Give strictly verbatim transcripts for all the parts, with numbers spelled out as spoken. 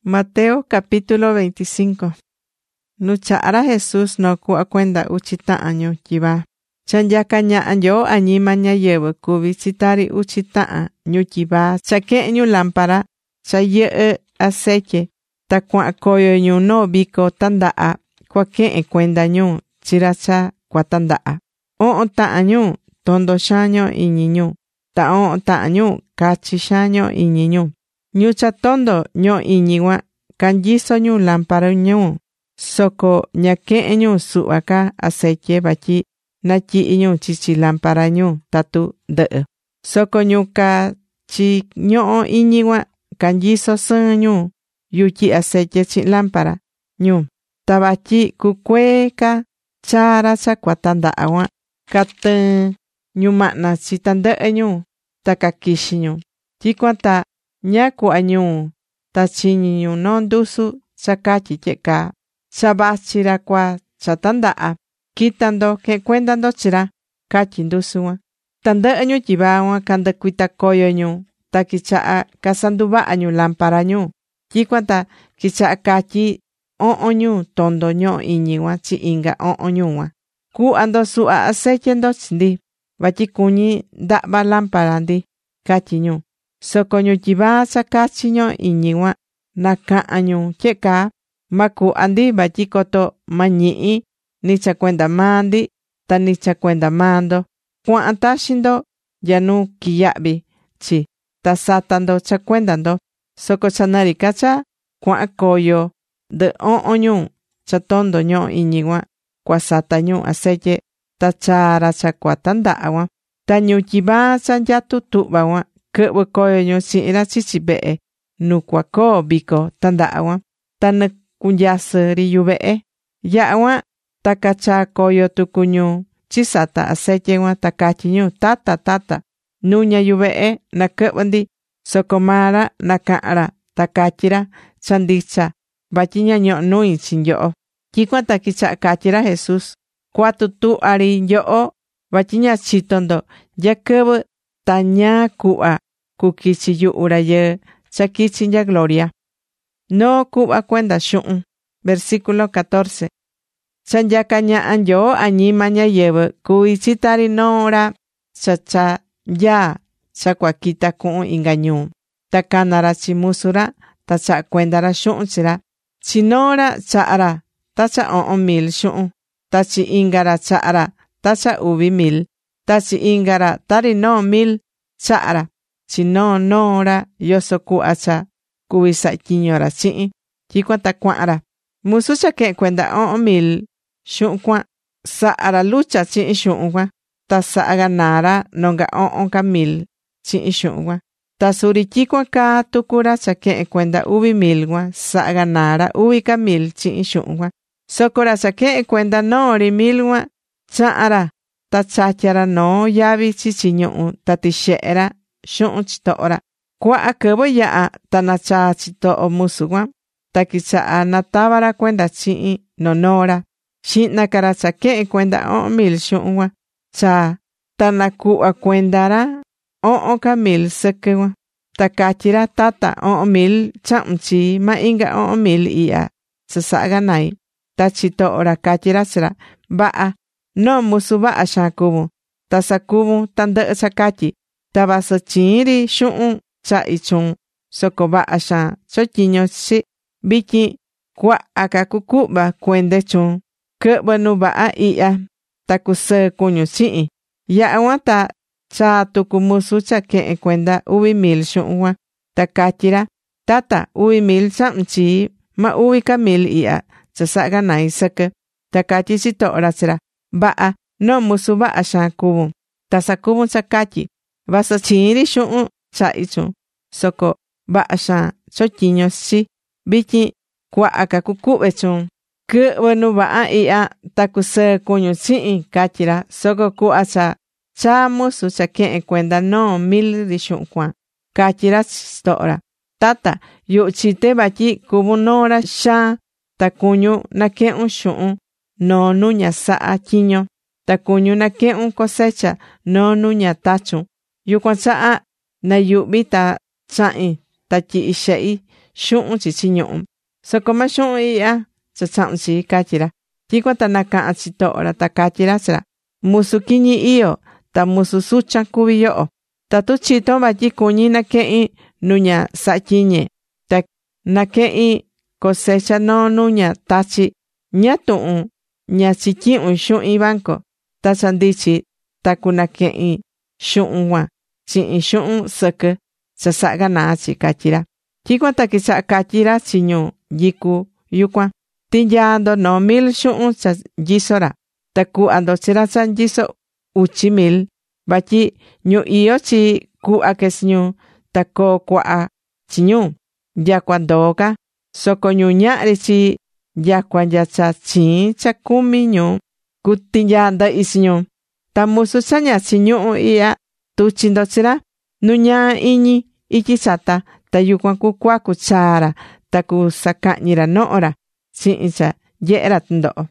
Mateo capítulo veinticinco. Nucha'ara Jesús no ku'a kuenda uchi ta'an ñu tyiva. Cha nyaka ñaha Nyoo añima ñáyɨvɨ kuvi chi tari uchi ta'an ñu tyiva cha quehe̱n ñu lámpara cha yɨhɨ́ aceite ta cuahan coyo ñu noo vico tandaha cuaquehen cuenda ñu chi ra cha cuatandaha. Ohon ta'an ñu tondo xaan ñohó iñi ñu. Ta ohon ta'an ñu cachi xaan ñohó iñi ñu. Ñu cha tondo ñohó iñi cuan canyiso ñu lámpara ñu, soco ña quehen ñu suhva ca aceite vatyi natyihi ñu chichi lámpara ñu tatu ndɨhɨ. Soco ñu cachi ñohó iñi cuan canyiso sɨɨn ñu yutyi aceite chihin lámpara ñu. Ta vatyi cucuee ca chaa ra cha cuatandaha cuan catɨɨn ñumahna chi tandɨhɨ ñu ta caquixi ñu. Tyicuan ta ña cuhva ñu ta chiñi ñu noo ndusu cha catyi tyehe caa: cha vachi ra cua cha tandaha, quita ndo quehen cuenda ndo chi ra, catyi ndusu cuan. Tandɨhɨ ñu tyiva cuan candɨcuita coyo ñu ta quichaha casanduvaha ñu lámpara ñu. Tyicuan ta quichaha catyi ohon ñu tondo ñohó iñi cuan chi inga ohon ñu cuan: ¡cuhva ndo suhva aceite ndo chi ndi, vatyi cuñí ndahva lámpara ndi! Catyi ñu. Soco ñu tyiva cha cachi ñohó iñi cuan nacahan ñu tyehe caa: ma cuhva ndi vatyi coto ma ñihi ni cha cuenda maa ndi ta ni cha cuenda maa ndo. Cuahan taxin ndo nya nu quiyahvi chi ta sata ndo cha cuenda ndo. Soco cha nɨri ca cha cuahan coyo ndɨ ohon ñu cha tondo ñohó iñi cuan cuasata ñu aceite ta chaa ra cha cuatandaha cuan. Ta ñu tyiva cha nyatu tuhva cuan quɨhvɨ coyo ñu chihin ra chichi vehe nu cua coo vico tandaha cuan, ta nɨ cunyasɨ ri yuvehe. Yaha cuan ta cachaa coyo tucu ñu chisata aceite cuan ta catyi ñu: ¡Tata, tata, nuña yuvehe naquɨhvɨ ndi! Soco maa ra nacahan ra ta catyi ra: cha ndicha vatyi ña ñohó nui chi nyoho. Tyicuan ta quichaha catyi ra Jesús: cuatu tuhva ri nyoho vatyi ña chito ndo nya quɨvɨ ta ñaa cuhva cuquichi yuhu Rayɨɨ cha quichi nya gloria. Noo cuhva cuenda xuhun. Versículo catorce. Cha nyaka ñaha Nyoo añima ñáyɨvɨ cuví chi tari noo ra cha cha nyaa cha cua quita cuhun inga ñuu. Ta cana ra chi musu ra ta chaha cuenda ra xuhun chi ra. Chi noo ra chaha ra ta cha ohon mil xuhun. Ta chi inga ra chaha ra ta cha uvi mil. Ta chi inga ra tari noo mil chaha ra. Chi noo noo ra yoso cuhva cha cuvi saha tyiño ra chihin. Tyicuan ta cuahan ra. Musu cha quehen cuenda ohon mil xuhun cuan saha ra lucha chihin xuhun cuan. Ta saha ganaa ra nonga ohon ca mil chihin xuhun cuan. Ta suri tyicuan caa tucu ra cha quehen cuenda uvi mil cuan saha ganaa ra uvi ca mil chihin xuhun cuan. Soco ra cha quehen cuenda noo ri mil cuan chahan ra ta chatya ra noo yavi chichi ñuhu ta tixehe ra xuhun chitoho ra. Cuaha quɨvɨ yaha ta nachaa chitoho musu cuan ta quichaha natava ra cuenda chihin noo noo ra. Xihna ca ra cha quehen cuenda ohon mil xuhun cuan chaa ta nacuhva cuenda ra ohon ca mil sɨquɨ cuan. Ta catyi ra: ¡Tata, ohon mil chahun chii ma inga ohon mil ihya cha saha ganai! Ta chitoho ra catyi ra chi ra: ¡vaha! Noo musu vaha xaan cuvun. Ta sacuvun tandɨhɨ cha catyi. Ta vasɨ chiin ri xuhun chahi chuun, soco vaha xaan chotyiño chi. Vityin cuaha ca cucuhva cuende chuun. Quɨhvɨ nu vaha ihya ta cusɨɨ cuñu chihin. Yaha cuan ta chaa tucu musu cha quehen cuenda uvi mil xuhun cuan. Ta catyi ra: ¡Tata, uvi mil chahun chii ma uvi ca mil ihya cha saha ganai sɨquɨ! Ta catyi chitoho ra chi ra: ¡vaha! Noo musu vaha xaan cuvun. Ta sacuvun cha catyi. Vasɨ chiin ri xuhun chahi chuun, soco vaha xaan chotyiño chi. Vityin cuaha ca cucuhve chuun. Quɨhvɨ nu vaha ihya ta cusɨɨ cuñu chihin, catyi ra. Soco cuhva cha chaa musu cha quehen cuenda noo mil ri xuhun cuan catyi ra chi chitoho ra: ¡Tata, yuhu chite vatyi cuvun noo ra xaan ta cuñu naquehun xuhun noo nu ña saha tyiño, ta cuñu naquehun cosecha noo nu ña tachun. Yucuan chaha nayuhvi ta chahin ta tyihi xehi xuhun chichi ñuhu. Soco ma xuhun ihya cha chahun chi, catyi ra. Tyicuan ta nacahan chitoho ra ta catyi ra chi ra: musu quiñi io, ta musu suchan cuví yoho. Tatu chiton vatyi cuñí naquehin nu ña saha tyiñe, ta naquehin cosecha noo nu ña tachi, ña tuhun ña chityihun xuhin banco, ta cha ndichi ta cunaquehin xuhun cuan chihin xuhun sɨquɨ cha saha ganaa chi, catyi ra. Tyicuan ta quichaha catyi ra chi ñu nyicu yucuan: ti̱nyaa ndo noo mil xuhun cha nyiso ra, ta cuhva ndo chi ra cha nyiso uchi mil, vatyi ñu iyó chi cuhva que chi ñu ta coo cuaha chi ñu nyacua ndoo ca. Soco ñu ñahri chi nyacua nya cha chiin cha cumi ñu cutinyaa ndɨhi chi ñu. Ta musu cha ña chiñuhu ihya, tuchi ndo chi ra nu ñaa iñi ityi chata, ta yucuan cucuacu chaa ra ta cusacahñi ra noho ra chihin cha nyehe ra tɨndoho.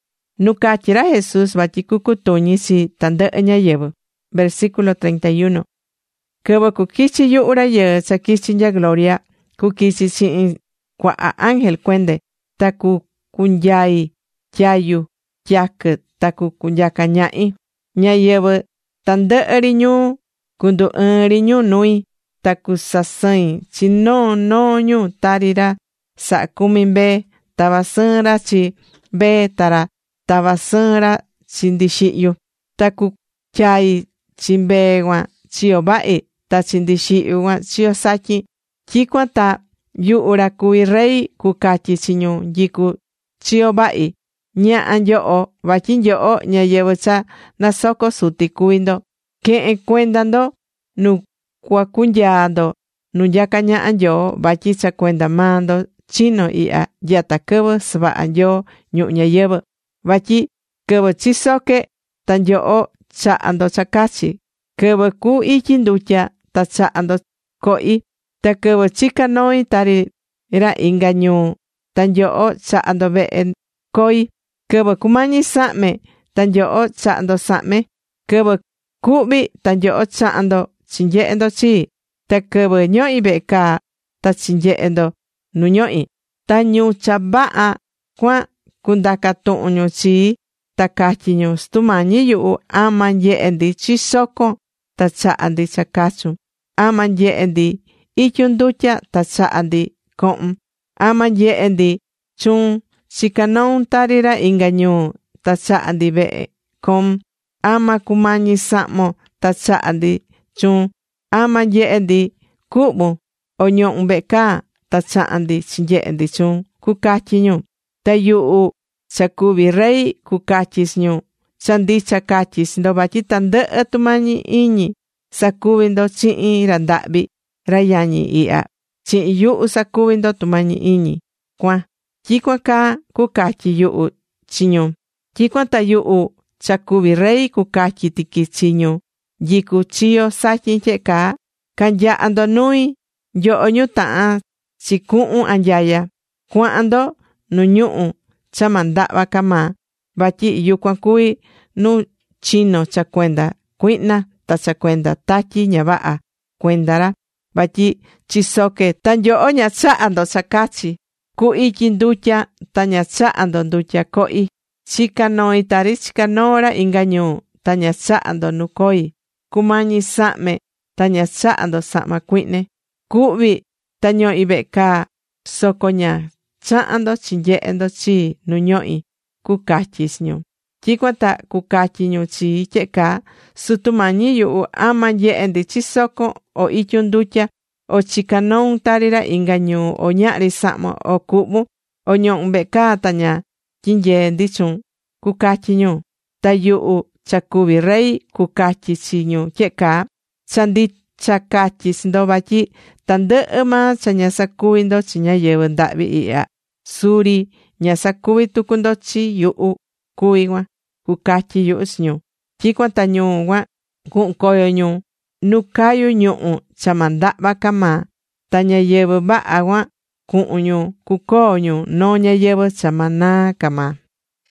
Nu catyi ra Jesús vatyi cucutuñi chi tandɨhɨ ñáyɨvɨ. Versículo treinta y uno. Quɨvɨ cuquichi yuhu rayɨɨ cha quichi nya gloria, cuquichi chihin cuaha ángel cuende, ta cucunyai tyayu tyaquɨ ta cucunyaca ñahi. Ñáyɨvɨ tandɨhɨ ri ñuu cundu ɨɨn ri ñu nui, ta cusasɨin chi noo noo ñu tari ra saha cumi mbee tava sɨɨn ra chi mbee ta ra tava sɨɨn ra chi ndixihyu. Ta cutyai chi mbee cuan chiyo vahi, ta chi ndixihyu cuan chiyo satyin. Tyicuan ta yuhu ra cuví rey cucatyi chi ñu nyicu chiyo vahi: ñaha nyoho, vatyi nyoho ñáyɨvɨ cha nasoco suti cuví ndo. Quehen cuenda ndo nu cuacunyaa ndo nu nyaca ñaha Nyoo, vatyi cha cuenda maa ndo chino ihya nyata quɨvɨ savaha Nyoo ñuhu ñayɨvɨ. Vatyi quɨvɨ chisoque ta nyoho chaha ndo cha cachi, quɨvɨ cuu ityi ndutya ta chaha ndo cohi, ta quɨvɨ chica noi tari ra inga ñuu, ta nyoho chaha ndo vehe coi. Quɨvɨ cumañi sahme, ta nyoho chaha ndo sahme. Quɨvɨ cuhvi, ta nyoho chaha ndo chinyehe ndo chii. Ta quɨvɨ ñohi vehe caa, ta chinyehe ndo nu ñohi. Ta ñu cha vaha cuan cundaca tuhun ñu chii, ta catyi ñu: Stumañi yuhu, ama nyehe ndi chisocon ta chaha ndi cha cachun. Ama nyehe ndi ityu ndutya ta chaha ndi cohun. Ama nyehe ndi chuun chica noun tari ra inga ñuu ta chaha ndi vehe cohun. Ama cumañi sahmo ta chaha ndi chuun. Ama nyehe ndi cuhvun o ñohun vehe caa ta chaha ndi chinyehe ndi chuun, cucatyi ñu. Ta yuhu cha cuví rey cucatyi chi ñu: cha ndicha catyi chi ndo vatyi tandɨhɨ tumañi iñi sacuvi ndo chihin ra ndahvi, ra yañi ihya, chihin yuhu sacuvi ndo tumañi iñi cuan. Tyicuan caa cucatyi yuhu chi ñu. Tyicuan ta yuhu cha cuví rey cucatyi tiqui chi ñu nyicu chiyo satyin tyehe caa: canyaha ndo nui, nyoho ñu tahan chi cuhun anyaya. Cuahan ndo nu ñuhu cha ma ndahva ca maa, vatyi yucuan cuví nu chino cha cuenda cuihna ta cha cuenda tatyi ña vaha cuenda ra. Vatyi chisoque ta nyoho ña chaha ndo cha cachi, cu ityi ndutya ta ña chaha ndo ndutya cohi. Chica noi tari chica noo ra inga ñuu, ta ña chaha ndo nu coi. Cumañi sahme ta ña chaha ndo sahma cuihne. Cuhvi ta ñohi vehe caa, soco ña chaha ndo chinyehe ndo chii nu ñohi, cucatyi chi ñu. Tyicuan ta cucatyi ñu chii tyehe caa: Sutu mañi yuhu, ama nyehe ndi chisocon o ityu ndutya o chica noun tari ra inga ñuu o ñahri sahmo o cuhvun o ñohun vehe caa ta ña tyinyee ndi chuun, cucatyi ñu. Ta yuhu cha cuví rey cucatyi chi ñu tyehe caa: cha ndicha catyi chi ndo vatyi tandɨhɨ maa cha ña sacuvi ndo chi ñáyɨvɨ ndahvi ihya, suri ña sacuvi tucu ndo chi yuhu cuví cuan, cucatyi yuhu chi ñu. Tyicuan ta ñuu cuan cuhun coyo ñu nu cayu ñuhu cha ma ndahva ca maa. Ta ñáyɨvɨ vaha cuan cuhun ñu cucoo ñu noo ñáyɨvɨ cha ma naa ca maa.